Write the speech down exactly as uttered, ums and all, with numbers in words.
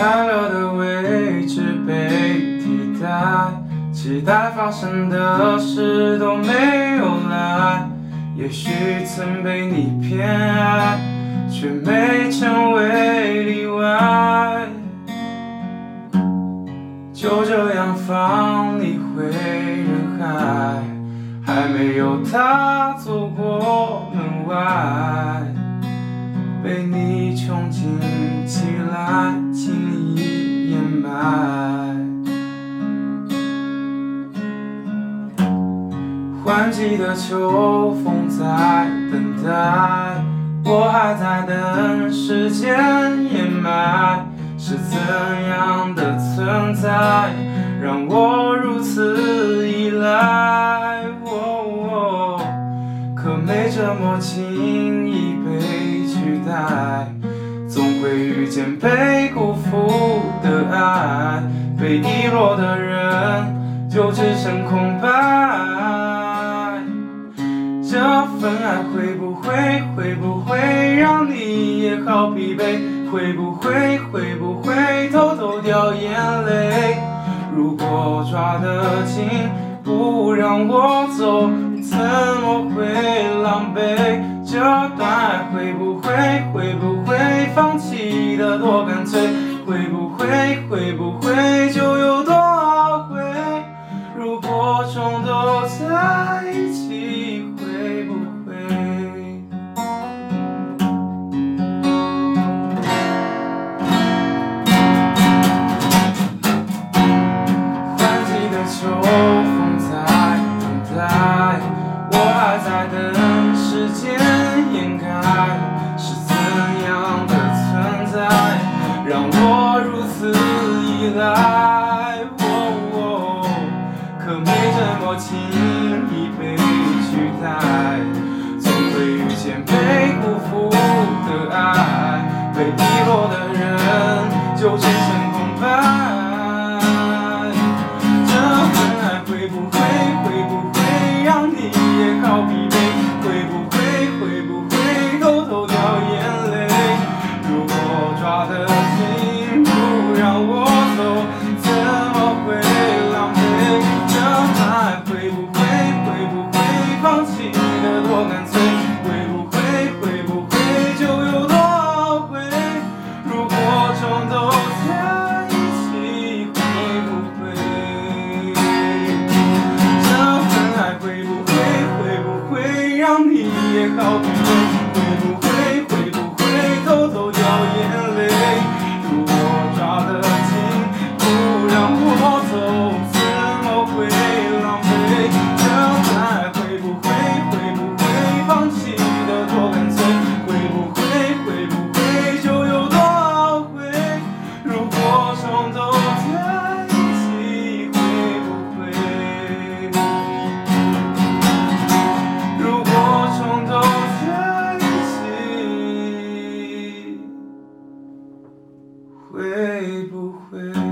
开了的位置被替代，期待发生的事都没有来。也许曾被你偏爱，却没成为例外。就这样放你回人海，还没有踏走过门外，被你憧憬起来，轻易掩埋。换季的秋风在等待，我还在等时间掩埋。是怎样的存在，让我如此依赖？哦哦，可没这么轻易被取代，总会遇见被辜负的爱，被遗落的人就只剩空白。这份爱会不会会不会让你也好疲惫？会不会会不会偷偷掉眼泪？如果抓得紧不让我走，怎么会狼狈？这段爱会不会会不会放弃的多干脆？会不会会不会就有多懊悔？如果终都在一起，会不会换季的秋风在等待，我还在等时间掩盖。是怎样的存在，让我如此依赖？哦哦，可没这么轻易被取代，总会遇见被辜负的爱，被遗落的人就只剩空白。这份爱会不会会不会让你也好疲惫？会不会会不会偷偷掉眼泪？如果抓得紧不让我走，怎么会狼狈？这份爱会不会会不会放弃的多干脆？会不会会不会就有多懊悔？如果终都在一起，会不会这份爱会不会会不会让你也好疲惫？会不会会不会偷偷掉眼泪？如果抓得紧不让我走，怎么会狼狈？这份爱会不会会不会放弃的多干脆？会不会会不会就有多懊悔？如果终都在一起，会不会如果终都在一起，会不会